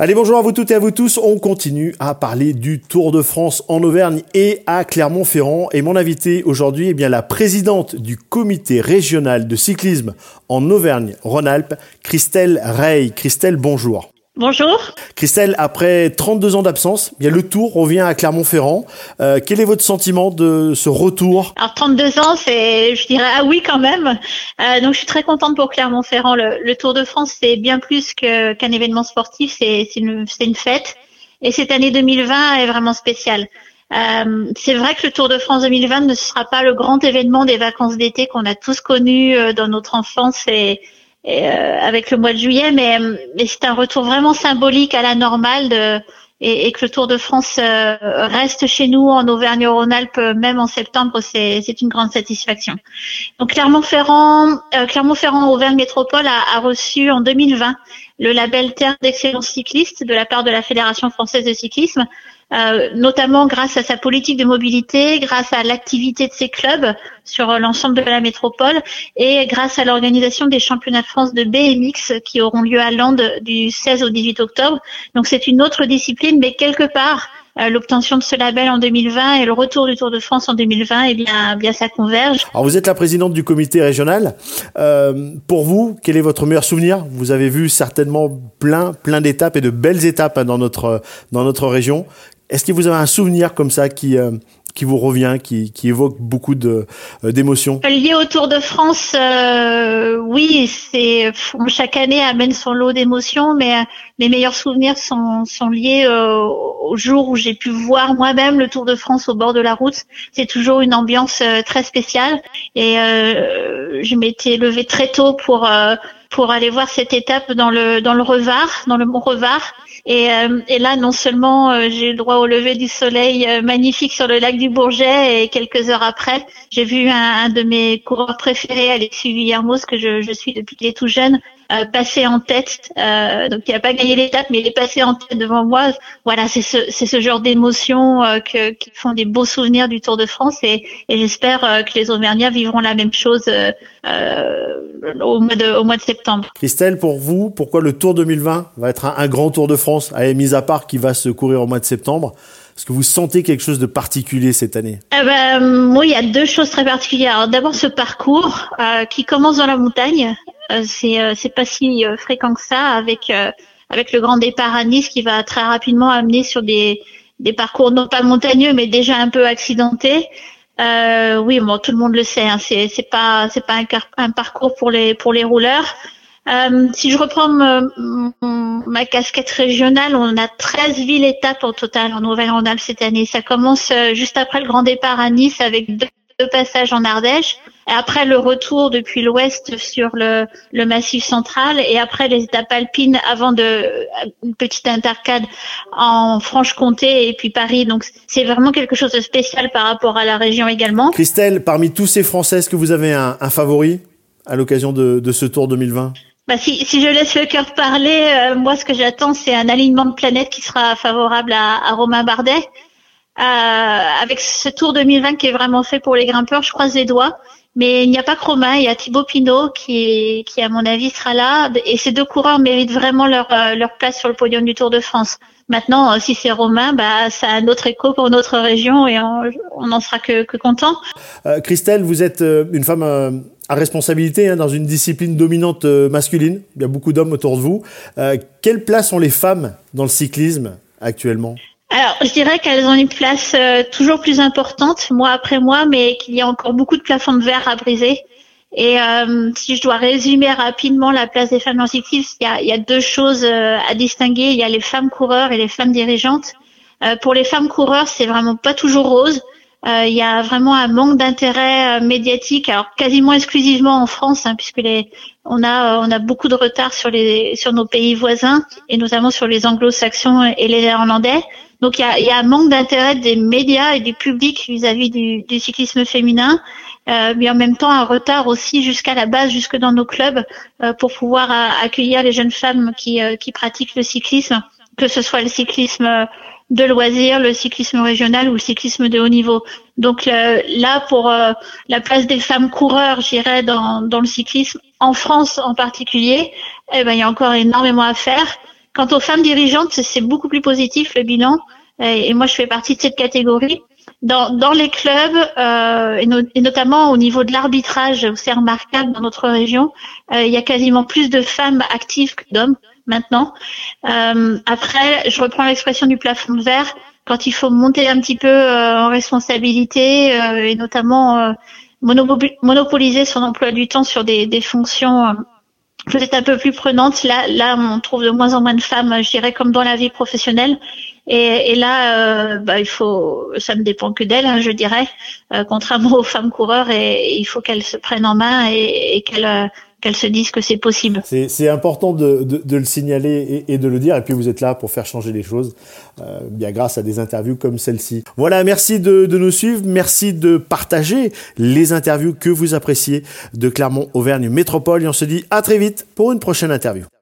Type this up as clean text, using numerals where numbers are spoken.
Allez, bonjour à vous toutes et à vous tous. On continue à parler du Tour de France en Auvergne et à Clermont-Ferrand. Et mon invité aujourd'hui est bien la présidente du comité régional de cyclisme en Auvergne-Rhône-Alpes, Christelle Rey. Christelle, bonjour. Bonjour. Christelle, après 32 ans d'absence, bien le Tour revient à Clermont-Ferrand. Quel est votre sentiment de ce retour ? Alors 32 ans, je dirais ah oui quand même. Donc je suis très contente pour Clermont-Ferrand. Le Tour de France, c'est bien plus qu'un événement sportif, c'est une fête. Et cette année 2020 est vraiment spéciale. C'est vrai que le Tour de France 2020 ne sera pas le grand événement des vacances d'été qu'on a tous connu dans notre enfance et avec le mois de juillet, mais c'est un retour vraiment symbolique à la normale et que le Tour de France reste chez nous en Auvergne-Rhône-Alpes même en septembre, c'est une grande satisfaction. Donc Clermont-Ferrand Auvergne Métropole a reçu en 2020 le label Terre d'excellence cycliste de la part de la Fédération française de cyclisme. Notamment grâce à sa politique de mobilité, grâce à l'activité de ses clubs sur l'ensemble de la métropole et grâce à l'organisation des championnats de France de BMX qui auront lieu à Landes du 16 au 18 octobre. Donc c'est une autre discipline, mais quelque part, l'obtention de ce label en 2020 et le retour du Tour de France en 2020, eh bien ça converge. Alors vous êtes la présidente du comité régional. Pour vous, quel est votre meilleur souvenir ? Vous avez vu certainement plein d'étapes et de belles étapes dans notre région. Est-ce que vous avez un souvenir comme ça qui vous revient, qui évoque beaucoup d'émotions ? Lié au Tour de France, oui, chaque année amène son lot d'émotions, mais mes meilleurs souvenirs sont liés au jour où j'ai pu voir moi-même le Tour de France au bord de la route. C'est toujours une ambiance très spéciale et je m'étais levée très tôt pour aller voir cette étape dans le Revard, dans le Mont Revard. Et là, non seulement j'ai eu le droit au lever du soleil magnifique sur le lac du Bourget, et quelques heures après, j'ai vu un de mes coureurs préférés, Alexis Vuillermoz, que je suis depuis qu'il est tout jeune, passer en tête. Donc il n'a pas gagné l'étape, mais il est passé en tête devant moi. Voilà, c'est ce genre d'émotions qui font des beaux souvenirs du Tour de France, et j'espère que les Auvergnats vivront la même chose au mois de septembre. Christelle, pour vous, pourquoi le Tour 2020 va être un grand Tour de France, mis à part qui va se courir au mois de septembre ? Est-ce que vous sentez quelque chose de particulier cette année ? Moi, il y a deux choses très particulières. Alors, d'abord, ce parcours qui commence dans la montagne. C'est pas si fréquent que ça, avec le grand départ à Nice qui va très rapidement amener sur des parcours non pas montagneux, mais déjà un peu accidentés. Oui, bon, tout le monde le sait, hein, c'est pas un parcours pour les rouleurs. Si je reprends ma casquette régionale, on a 13 villes-étapes au total en Auvergne-Rhône-Alpes cette année. Ça commence juste après le grand départ à Nice avec deux passages en Ardèche, et après le retour depuis l'ouest sur le massif central, et après les étapes alpines avant une petite intercade en Franche-Comté et puis Paris. Donc c'est vraiment quelque chose de spécial par rapport à la région également. Christelle, parmi tous ces Français, est-ce que vous avez un favori à l'occasion de ce Tour 2020 ? Si je laisse le cœur parler, moi ce que j'attends, c'est un alignement de planètes qui sera favorable à Romain Bardet. Avec ce Tour 2020 qui est vraiment fait pour les grimpeurs, je croise les doigts. Mais il n'y a pas que Romain, il y a Thibaut Pinot qui à mon avis sera là. Et ces deux coureurs méritent vraiment leur place sur le podium du Tour de France. Maintenant, si c'est Romain, ça a un autre écho pour notre région et on n'en sera que content. Christelle, vous êtes une femme à responsabilité dans une discipline dominante masculine. Il y a beaucoup d'hommes autour de vous. Quelle place ont les femmes dans le cyclisme actuellement ? Alors, je dirais qu'elles ont une place toujours plus importante, mois après mois, mais qu'il y a encore beaucoup de plafonds de verre à briser. Et si je dois résumer rapidement la place des femmes dans le cyclisme, il y a deux choses à distinguer. Il y a les femmes coureurs et les femmes dirigeantes. Pour les femmes coureurs, c'est vraiment pas toujours rose. Il y a vraiment un manque d'intérêt médiatique, alors quasiment exclusivement en France, puisque on a beaucoup de retard sur nos pays voisins, et notamment sur les anglo-saxons et les néerlandais. Donc il y a un manque d'intérêt des médias et du public vis-à-vis du cyclisme féminin, mais en même temps un retard aussi jusqu'à la base, jusque dans nos clubs, pour pouvoir accueillir les jeunes femmes qui pratiquent le cyclisme, que ce soit le cyclisme de loisirs, le cyclisme régional ou le cyclisme de haut niveau. Donc là, pour la place des femmes coureurs, j'irais dans le cyclisme, en France en particulier, il y a encore énormément à faire. Quant aux femmes dirigeantes, c'est beaucoup plus positif le bilan. Et moi, je fais partie de cette catégorie. Dans les clubs et notamment au niveau de l'arbitrage, c'est remarquable dans notre région. Il y a quasiment plus de femmes actives que d'hommes maintenant. Après, je reprends l'expression du plafond de verre. Quand il faut monter un petit peu en responsabilité et notamment monopoliser son emploi du temps sur des fonctions peut-être un peu plus prenantes, là on trouve de moins en moins de femmes, je dirais, comme dans la vie professionnelle. Et là, ça ne dépend que d'elles, je dirais, contrairement aux femmes coureurs, et il faut qu'elles se prennent en main et qu'elles se disent que c'est possible. C'est important de le signaler et de le dire. Et puis vous êtes là pour faire changer les choses, bien grâce à des interviews comme celle-ci. Voilà, merci de nous suivre, merci de partager les interviews que vous appréciez de Clermont-Auvergne Métropole. Et on se dit à très vite pour une prochaine interview.